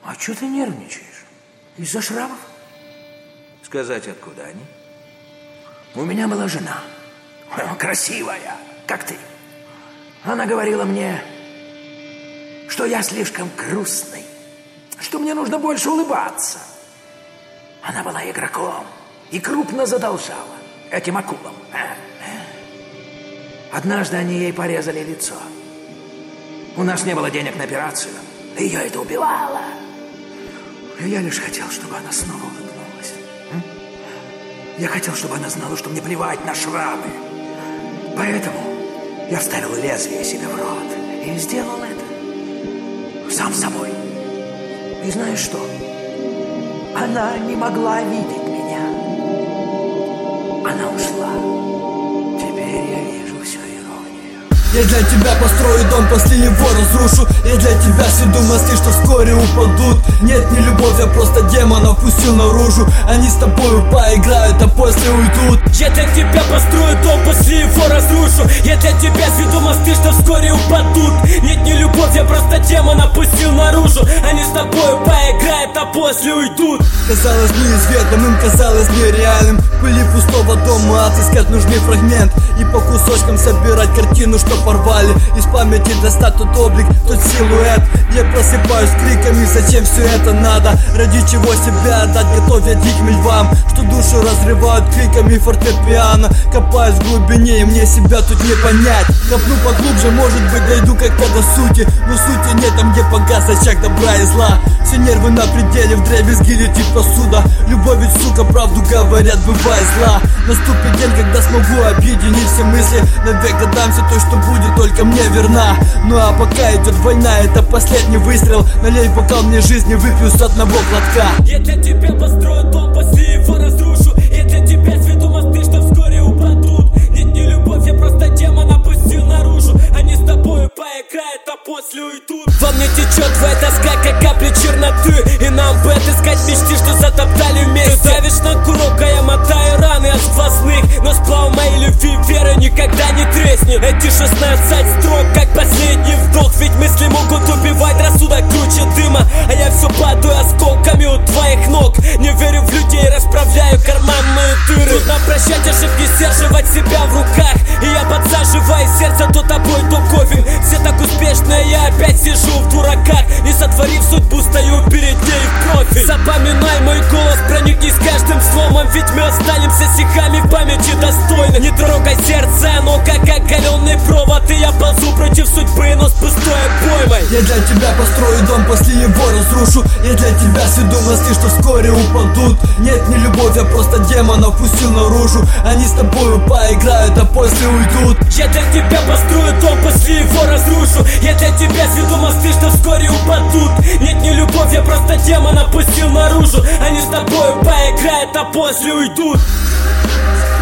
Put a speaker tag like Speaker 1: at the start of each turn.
Speaker 1: А что ты нервничаешь? Из-за шрамов? Сказать, откуда они? У меня была жена, красивая, как ты. Она говорила мне, что я слишком грустный, что мне нужно больше улыбаться. Она была игроком и крупно задолжала этим акулам. Однажды они ей порезали лицо. У нас не было денег на операцию. Ее это убивало. Я лишь хотел, чтобы она снова улыбнулась. Я хотел, чтобы она знала, что мне плевать на шрамы. Поэтому я вставил лезвие себе в рот и сделал это сам собой. И знаешь что? Она не могла видеть меня. Она ушла. Теперь я вижу всю иронию.
Speaker 2: Я для тебя построю дом, после него разрушу. Я для тебя сведу мосты, что вскоре упадут. Нет, не любовь, я просто демонов пустил наружу. Они с тобою поиграют, а после уйдут.
Speaker 3: Я для тебя построю дом, после его разрушу. Я для тебя сведу мосты, что вскоре упадут. Нет, не любовь, я просто демонов пустил наружу. Они с тобою поиграют, а после уйдут.
Speaker 2: Казалось неизведанным, казалось нереальным. В пыли пустого дома отыскать нужный фрагмент и по кусочкам собирать картину, что порвали. Из памяти достать тот облик, тот силуэт. Я просыпаюсь криками, зачем все это надо? Ради чего себя отдать, готовя диким львам, что душу разрывают криками фортепиано. Копаюсь в глубине, и мне себя тут не понять. Копну поглубже, может быть дойду как-то до сути. Но сути нет там, где погас очаг добра и зла. Все нервы на пределе, вдребезги летит посуда. Любовь ведь, сука, правду говорят, бывает зла. Наступит день, когда смогу объединить все мысли. Навек отдам все то, что будет только мне верна. Ну а пока идет война, это последний выстрел. Налей бокал мне жизни, выпью с одного глотка.
Speaker 3: Я для тебя построю дом, после его разрушу. Я для тебя сведу мосты, что вскоре упадут. Нет, не любовь, я просто демона пустил наружу. Они с тобою поиграют, а после уйдут. Во мне течет твоя тоска, как капли черноты. И нам бы отыскать мечты, что затоптали вместе. Ты давишь на курок, а я мотаю раны от сквозных. Но сплав моей любви веры никогда не треснет. Эти 16 строк, как последний вдох. Ведь мысли могут убивать, рассудок круче дыма. А я все падаю осколками у твоих ног. Не верю в людей, расправляю карманные дыры. Трудно прощать ошибки, сдерживать себя в руках. И я подсаживаю сердце то тобой, то кофе. Все так успешно, я опять сижу в дураках. Не сотворив судьбу, стою перед ней в профиль. Запоминай мой голос, проникнись каждым словом. Ведь мы останемся стихами в памяти достойны. Не трогай сердце, оно как оголенный провод. И я ползу против судьбы, но с пустой обоймой.
Speaker 2: Я для тебя построю дом, после его разрушу. Я для тебя сведу мосты, что вскоре упадут. Нет, не любовь, я просто демонов пустил наружу. Они с тобою поиграют, а после уйдут.
Speaker 3: Я для тебя построю дом, после его разрушу. Я для тебя сведу мосты, что вскоре упадут. Нет, не любовь, я просто демона пустил наружу. Они с тобою поиграют, а после уйдут.